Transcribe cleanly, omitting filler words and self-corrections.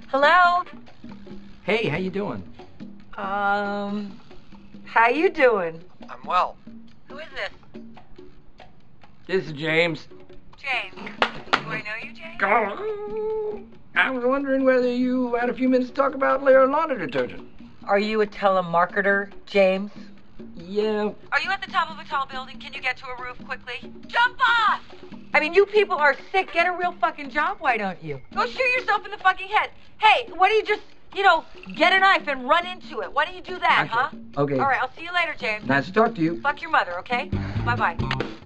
Hello? Hey, how you doing? How you doing? I'm well. Who is this? This is James. James. Do I know you, James? I was wondering whether you had a few minutes to talk about Layer laundry detergent. Are you a telemarketer, James? Yeah. Are you at the top of a tall building? Can you get to a roof quickly? Jump off! I mean, you people are sick. Get a real fucking job, why don't you? Go shoot yourself in the fucking head. Hey, why don't you just, get a knife and run into it? Why don't you do that, Gotcha. huh? Okay. All right, I'll see you later, James. Nice to talk to you. Fuck your mother, okay? Bye-bye.